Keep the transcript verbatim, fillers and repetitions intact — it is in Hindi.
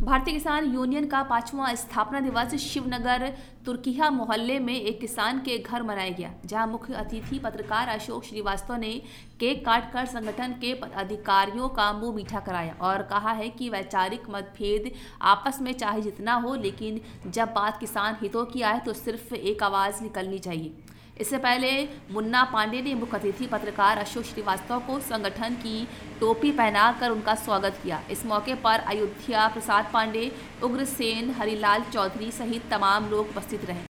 भारतीय किसान यूनियन का पांचवां स्थापना दिवस शिवनगर तुर्किया मोहल्ले में एक किसान के घर मनाया गया, जहां मुख्य अतिथि पत्रकार अशोक श्रीवास्तव ने केक काटकर संगठन के पदाधिकारियों का मुंह मीठा कराया और कहा है कि वैचारिक मतभेद आपस में चाहे जितना हो, लेकिन जब बात किसान हितों की आए तो सिर्फ एक आवाज़ निकलनी चाहिए। इससे पहले मुन्ना पांडे ने मुख्य अतिथि पत्रकार अशोक श्रीवास्तव को संगठन की टोपी पहनाकर उनका स्वागत किया। इस मौके पर अयोध्या प्रसाद पांडे, उग्रसेन, हरिलाल चौधरी सहित तमाम लोग उपस्थित रहे।